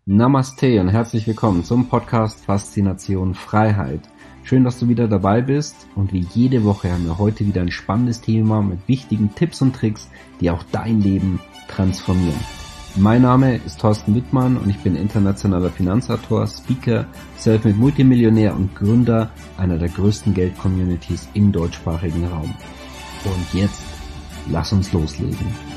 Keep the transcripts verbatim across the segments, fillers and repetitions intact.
Namaste und herzlich willkommen zum Podcast Faszination Freiheit. Schön, dass du wieder dabei bist und wie jede Woche haben wir heute wieder ein spannendes Thema mit wichtigen Tipps und Tricks, die auch dein Leben transformieren. Mein Name ist Thorsten Wittmann und ich bin internationaler Finanzautor, Speaker, Selfmade Multimillionär und Gründer einer der größten Geld-Communities im deutschsprachigen Raum. Und jetzt, lass uns loslegen.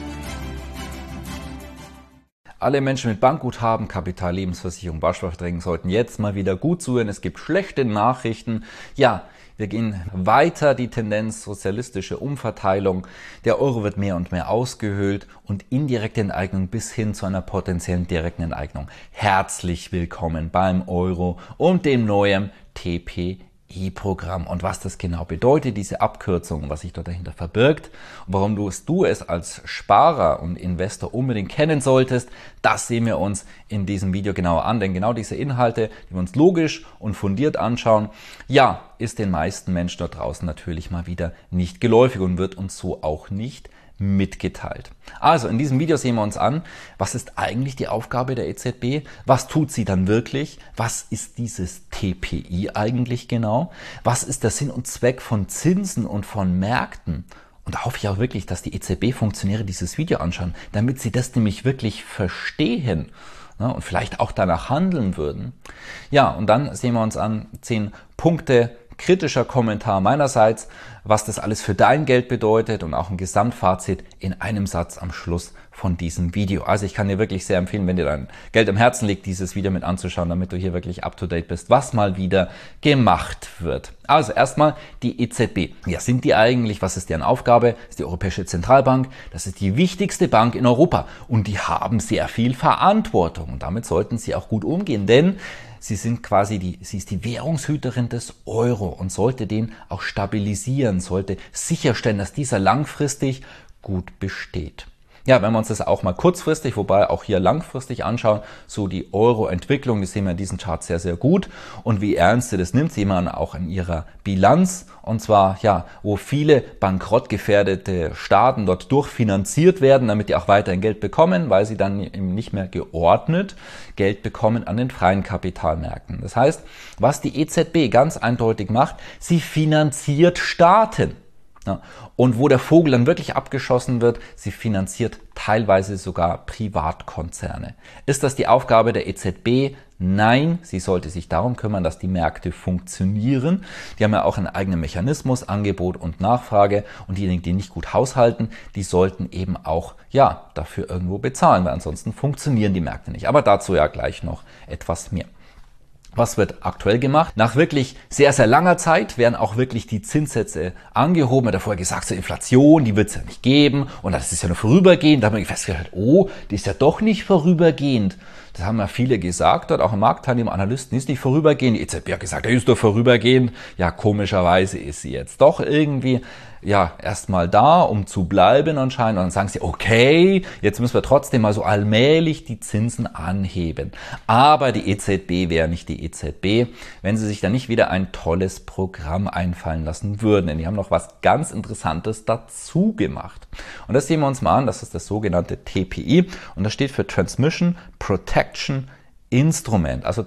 Alle Menschen mit Bankguthaben, Kapital, Lebensversicherung, Bausparverträgen sollten jetzt mal wieder gut zuhören. Es gibt schlechte Nachrichten. Ja, wir gehen weiter, die Tendenz sozialistische Umverteilung. Der Euro wird mehr und mehr ausgehöhlt und indirekte Enteignung bis hin zu einer potenziellen direkten Enteignung. Herzlich willkommen beim Euro und dem neuen T P I-Programm. Und was das genau bedeutet, diese Abkürzung, was sich dort dahinter verbirgt und warum du es, du es als Sparer und Investor unbedingt kennen solltest, das sehen wir uns in diesem Video genauer an. Denn genau diese Inhalte, die wir uns logisch und fundiert anschauen, ja, ist den meisten Menschen dort draußen natürlich mal wieder nicht geläufig und wird uns so auch nicht mitgeteilt. Also in diesem Video sehen wir uns an, was ist eigentlich die Aufgabe der E Z B? Was tut sie dann wirklich? Was ist dieses T P I eigentlich genau? Was ist der Sinn und Zweck von Zinsen und von Märkten? Und da hoffe ich auch wirklich, dass die E Z B-Funktionäre dieses Video anschauen, damit sie das nämlich wirklich verstehen, ne, und vielleicht auch danach handeln würden. Ja, und dann sehen wir uns an zehn Punkte, kritischer Kommentar meinerseits, was das alles für dein Geld bedeutet und auch ein Gesamtfazit in einem Satz am Schluss von diesem Video. Also ich kann dir wirklich sehr empfehlen, wenn dir dein Geld am Herzen liegt, dieses Video mit anzuschauen, damit du hier wirklich up to date bist, was mal wieder gemacht wird. Also erstmal die E Z B. Ja, sind die eigentlich? Was ist deren Aufgabe? Das ist die Europäische Zentralbank. Das ist die wichtigste Bank in Europa und die haben sehr viel Verantwortung und damit sollten sie auch gut umgehen, denn sie sind quasi die, sie ist die Währungshüterin des Euro und sollte den auch stabilisieren, sollte sicherstellen, dass dieser langfristig gut besteht. Ja, wenn wir uns das auch mal kurzfristig, wobei auch hier langfristig anschauen, so die Euro-Entwicklung, die sehen wir in diesem Chart sehr, sehr gut. Und wie ernst sie das nimmt, sehen wir auch in ihrer Bilanz. Und zwar, ja, wo viele bankrottgefährdete Staaten dort durchfinanziert werden, damit die auch weiterhin Geld bekommen, weil sie dann eben nicht mehr geordnet Geld bekommen an den freien Kapitalmärkten. Das heißt, was die E Z B ganz eindeutig macht, sie finanziert Staaten. Ja, und wo der Vogel dann wirklich abgeschossen wird, sie finanziert teilweise sogar Privatkonzerne. Ist das die Aufgabe der E Z B? Nein, sie sollte sich darum kümmern, dass die Märkte funktionieren. Die haben ja auch einen eigenen Mechanismus, Angebot und Nachfrage. Und diejenigen, die nicht gut haushalten, die sollten eben auch ja dafür irgendwo bezahlen, weil ansonsten funktionieren die Märkte nicht. Aber dazu ja gleich noch etwas mehr. Was wird aktuell gemacht? Nach wirklich sehr, sehr langer Zeit werden auch wirklich die Zinssätze angehoben. Man hat ja vorher gesagt, so Inflation, die wird es ja nicht geben und das ist ja nur vorübergehend. Da haben wir festgestellt, oh, die ist ja doch nicht vorübergehend. Das haben ja viele gesagt, dort auch im Marktteilnehmer, Analysten, ist nicht vorübergehend. Die E Z B hat gesagt, er ist doch vorübergehend. Ja, komischerweise ist sie jetzt doch irgendwie ja erstmal da, um zu bleiben anscheinend. Und dann sagen sie, okay, jetzt müssen wir trotzdem mal so allmählich die Zinsen anheben. Aber die E Z B wäre nicht die E Z B, wenn sie sich da nicht wieder ein tolles Programm einfallen lassen würden. Denn die haben noch was ganz Interessantes dazu gemacht. Und das sehen wir uns mal an. Das ist das sogenannte T P I. Und das steht für Transmission Protection Instrument, also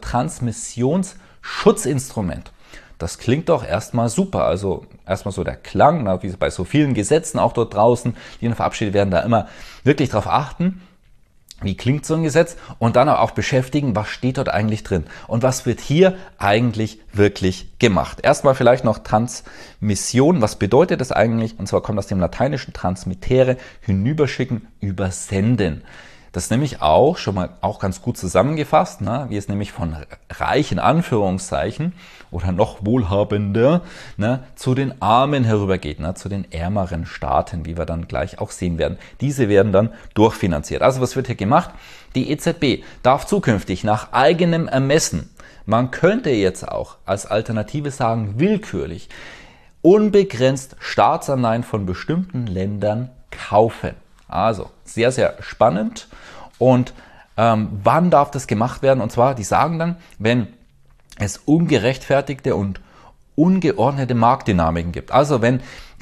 Transmissionsschutzinstrument. Das klingt doch erstmal super. Also erstmal so der Klang, wie bei so vielen Gesetzen auch dort draußen, die dann verabschiedet werden, da immer wirklich darauf achten, wie klingt so ein Gesetz und dann auch beschäftigen, was steht dort eigentlich drin und was wird hier eigentlich wirklich gemacht. Erstmal vielleicht noch Transmission. Was bedeutet das eigentlich? Und zwar kommt aus dem lateinischen transmittere, hinüberschicken, übersenden. Das ist nämlich auch schon mal auch ganz gut zusammengefasst, ne, wie es nämlich von reich in Anführungszeichen oder noch wohlhabender ne, zu den Armen herübergeht, ne, zu den ärmeren Staaten, wie wir dann gleich auch sehen werden. Diese werden dann durchfinanziert. Also was wird hier gemacht? Die E Z B darf zukünftig nach eigenem Ermessen, man könnte jetzt auch als Alternative sagen, willkürlich, unbegrenzt Staatsanleihen von bestimmten Ländern kaufen. Also sehr, sehr spannend. Und ähm, wann darf das gemacht werden? Und zwar, die sagen dann, wenn es ungerechtfertigte und ungeordnete Marktdynamiken gibt. Also wenn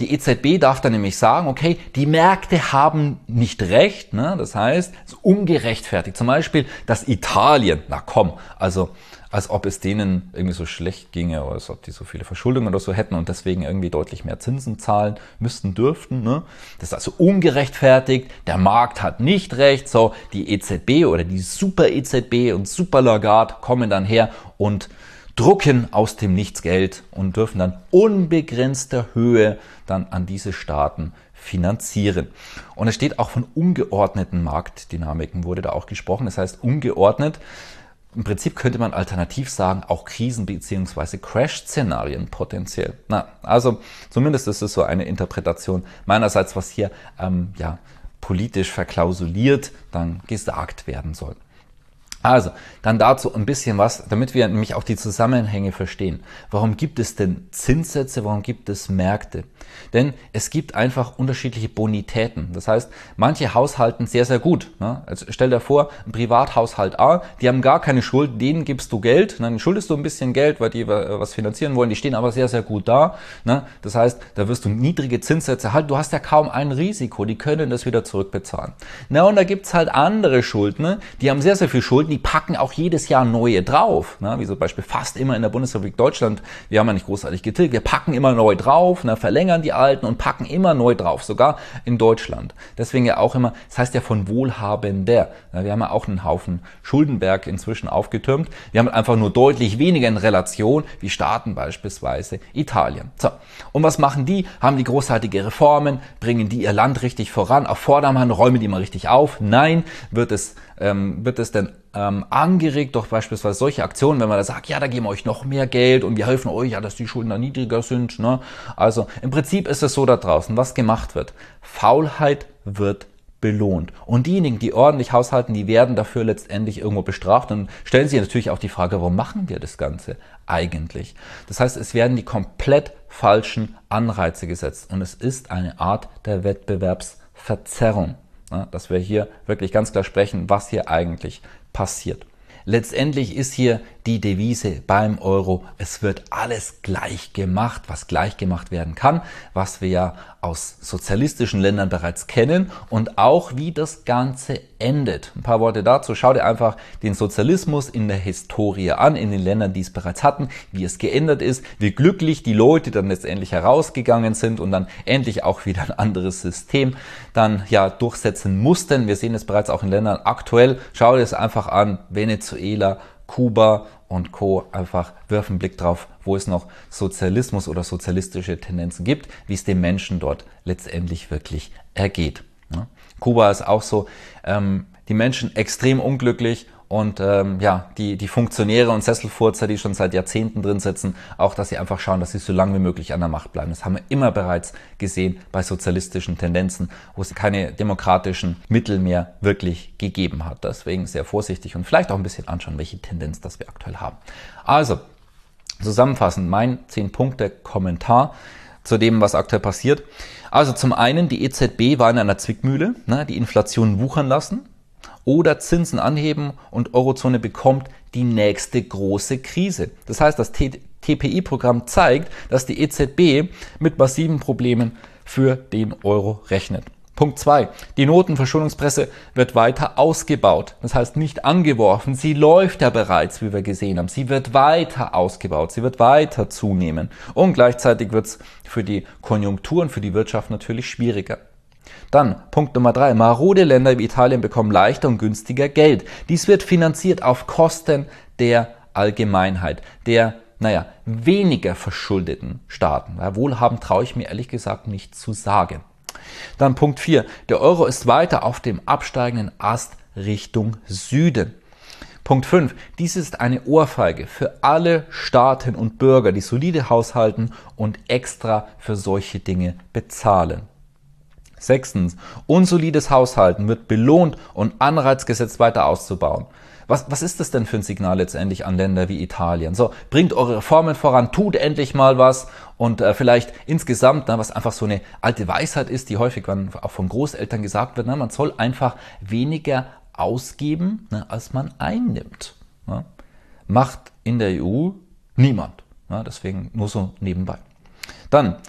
Die E Z B darf dann nämlich sagen, okay, die Märkte haben nicht recht, ne? Das heißt, es ist ungerechtfertigt. Zum Beispiel, dass Italien, na komm, also als ob es denen irgendwie so schlecht ginge oder als ob die so viele Verschuldungen oder so hätten und deswegen irgendwie deutlich mehr Zinsen zahlen müssten, dürften. Ne? Das ist also ungerechtfertigt, der Markt hat nicht recht. So, die E Z B oder die Super-E Z B und Super-Lagarde kommen dann her und drucken aus dem Nichts Geld und dürfen dann unbegrenzter Höhe dann an diese Staaten finanzieren. Und es steht auch von ungeordneten Marktdynamiken, wurde da auch gesprochen. Das heißt ungeordnet. Im Prinzip könnte man alternativ sagen, auch Krisen- bzw. Crash-Szenarien potenziell. Na, also zumindest ist es so eine Interpretation meinerseits, was hier ähm, ja, politisch verklausuliert dann gesagt werden soll. Also, dann dazu ein bisschen was, damit wir nämlich auch die Zusammenhänge verstehen. Warum gibt es denn Zinssätze, warum gibt es Märkte? Denn es gibt einfach unterschiedliche Bonitäten. Das heißt, manche haushalten sehr, sehr gut. Ne? Also stell dir vor, ein Privathaushalt A, die haben gar keine Schuld, denen gibst du Geld, dann schuldest du ein bisschen Geld, weil die was finanzieren wollen, die stehen aber sehr, sehr gut da. Ne? Das heißt, da wirst du niedrige Zinssätze halt, du hast ja kaum ein Risiko, die können das wieder zurückbezahlen. Na, und da gibt's halt andere Schuldner, die haben sehr, sehr viel Schulden, die packen auch jedes Jahr neue drauf, ne? Wie zum Beispiel fast immer in der Bundesrepublik Deutschland, wir haben ja nicht großartig getilgt, wir packen immer neu drauf, ne? Verlängern die alten und packen immer neu drauf, sogar in Deutschland. Deswegen ja auch immer, das heißt ja von Wohlhabender. Ne? Wir haben ja auch einen Haufen Schuldenberg inzwischen aufgetürmt. Wir haben einfach nur deutlich weniger in Relation wie Staaten beispielsweise Italien. So, und was machen die? Haben die großartige Reformen? Bringen die ihr Land richtig voran? Auf Vordermann räumen die mal richtig auf? Nein, wird es, ähm, wird es denn Ähm, angeregt durch beispielsweise solche Aktionen, wenn man da sagt, ja, da geben wir euch noch mehr Geld und wir helfen euch, ja, dass die Schulden da niedriger sind. Ne? Also im Prinzip ist es so da draußen, was gemacht wird. Faulheit wird belohnt. Und diejenigen, die ordentlich haushalten, die werden dafür letztendlich irgendwo bestraft und stellen sich natürlich auch die Frage, warum machen wir das Ganze eigentlich? Das heißt, es werden die komplett falschen Anreize gesetzt und es ist eine Art der Wettbewerbsverzerrung. Ja, dass wir hier wirklich ganz klar sprechen, was hier eigentlich passiert. Letztendlich ist hier die Devise beim Euro, es wird alles gleich gemacht, was gleich gemacht werden kann, was wir ja aus sozialistischen Ländern bereits kennen und auch wie das Ganze endet. Ein paar Worte dazu. Schau dir einfach den Sozialismus in der Historie an, in den Ländern, die es bereits hatten, wie es geändert ist, wie glücklich die Leute dann letztendlich herausgegangen sind und dann endlich auch wieder ein anderes System dann ja durchsetzen mussten. Wir sehen es bereits auch in Ländern aktuell. Schau dir es einfach an, Venezuela, Kuba und Co. Einfach wirf einen Blick drauf, wo es noch Sozialismus oder sozialistische Tendenzen gibt, wie es den Menschen dort letztendlich wirklich ergeht. Ja. Kuba ist auch so, ähm, die Menschen extrem unglücklich und ähm, ja, die, die Funktionäre und Sesselfurzer, die schon seit Jahrzehnten drin sitzen, auch, dass sie einfach schauen, dass sie so lange wie möglich an der Macht bleiben. Das haben wir immer bereits gesehen bei sozialistischen Tendenzen, wo es keine demokratischen Mittel mehr wirklich gegeben hat. Deswegen sehr vorsichtig und vielleicht auch ein bisschen anschauen, welche Tendenz das wir aktuell haben. Also, zusammenfassend mein zehn Punkte Kommentar zu dem, was aktuell passiert. Also zum einen, die E Z B war in einer Zwickmühle, ne, die Inflation wuchern lassen oder Zinsen anheben und Eurozone bekommt die nächste große Krise. Das heißt, das T P I-Programm zeigt, dass die E Z B mit massiven Problemen für den Euro rechnet. Punkt zwei. Die Notenverschuldungspresse wird weiter ausgebaut. Das heißt nicht angeworfen. Sie läuft ja bereits, wie wir gesehen haben. Sie wird weiter ausgebaut. Sie wird weiter zunehmen. Und gleichzeitig wird es für die Konjunktur und für die Wirtschaft natürlich schwieriger. Dann Punkt Nummer drei. Marode Länder wie Italien bekommen leichter und günstiger Geld. Dies wird finanziert auf Kosten der Allgemeinheit, der, naja, weniger verschuldeten Staaten. Ja, wohlhabend traue ich mir ehrlich gesagt nicht zu sagen. Dann Punkt vier. Der Euro ist weiter auf dem absteigenden Ast Richtung Süden. Punkt fünf. Dies ist eine Ohrfeige für alle Staaten und Bürger, die solide haushalten und extra für solche Dinge bezahlen. Sechstens. Unsolides Haushalten wird belohnt und Anreiz gesetzt, weiter auszubauen. Was, was ist das denn für ein Signal letztendlich an Länder wie Italien? So, bringt eure Reformen voran, tut endlich mal was und äh, vielleicht insgesamt, na, was einfach so eine alte Weisheit ist, die häufig auch von Großeltern gesagt wird, na, man soll einfach weniger ausgeben, na, als man einnimmt. Na. Macht in der E U niemand. Na, deswegen nur so nebenbei. Dann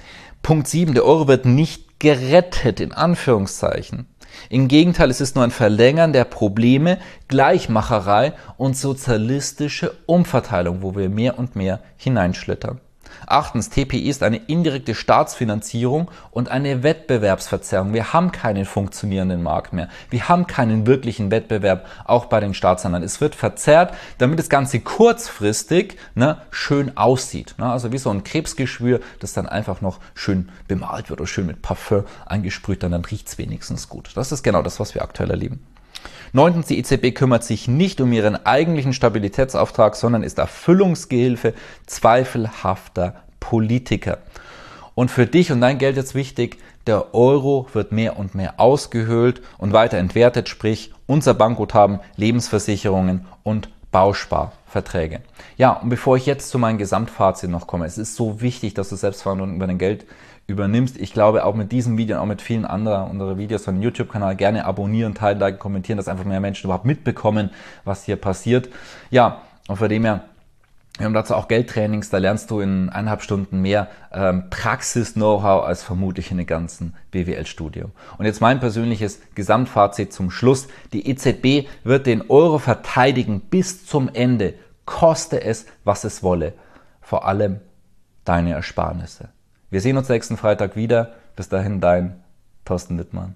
Punkt sieben, der Euro wird nicht gerettet, in Anführungszeichen. Im Gegenteil, es ist nur ein Verlängern der Probleme, Gleichmacherei und sozialistische Umverteilung, wo wir mehr und mehr hineinschlittern. Achtens, T P I ist eine indirekte Staatsfinanzierung und eine Wettbewerbsverzerrung. Wir haben keinen funktionierenden Markt mehr. Wir haben keinen wirklichen Wettbewerb, auch bei den Staatsanleihen. Es wird verzerrt, damit das Ganze kurzfristig ne, schön aussieht. Ne? Also wie so ein Krebsgeschwür, das dann einfach noch schön bemalt wird oder schön mit Parfum eingesprüht, dann, dann riecht es wenigstens gut. Das ist genau das, was wir aktuell erleben. Neuntens, die E Z B kümmert sich nicht um ihren eigentlichen Stabilitätsauftrag, sondern ist Erfüllungsgehilfe zweifelhafter Politiker. Und für dich und dein Geld jetzt wichtig, der Euro wird mehr und mehr ausgehöhlt und weiter entwertet, sprich unser Bankguthaben, Lebensversicherungen und Bausparverträge. Ja, und bevor ich jetzt zu meinem Gesamtfazit noch komme, es ist so wichtig, dass du Selbstverantwortung über dein Geld übernimmst. Ich glaube, auch mit diesem Video und auch mit vielen anderen unserer Videos von YouTube-Kanal gerne abonnieren, teilen, liken, kommentieren, dass einfach mehr Menschen überhaupt mitbekommen, was hier passiert. Ja, und von dem her, wir haben dazu auch Geldtrainings, da lernst du in eineinhalb Stunden mehr ähm, Praxis-Know-how als vermutlich in einem ganzen B W L-Studium. Und jetzt mein persönliches Gesamtfazit zum Schluss. Die E Z B wird den Euro verteidigen bis zum Ende, koste es, was es wolle. Vor allem deine Ersparnisse. Wir sehen uns nächsten Freitag wieder. Bis dahin, dein Thorsten Wittmann.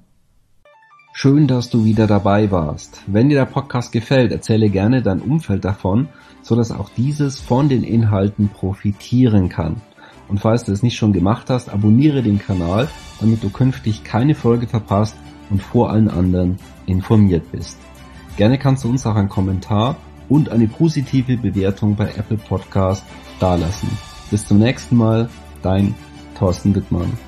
Schön, dass du wieder dabei warst. Wenn dir der Podcast gefällt, erzähle gerne dein Umfeld davon, so dass auch dieses von den Inhalten profitieren kann. Und falls du es nicht schon gemacht hast, abonniere den Kanal, damit du künftig keine Folge verpasst und vor allen anderen informiert bist. Gerne kannst du uns auch einen Kommentar und eine positive Bewertung bei Apple Podcast dalassen. Bis zum nächsten Mal, dein Thorsten Wittmann.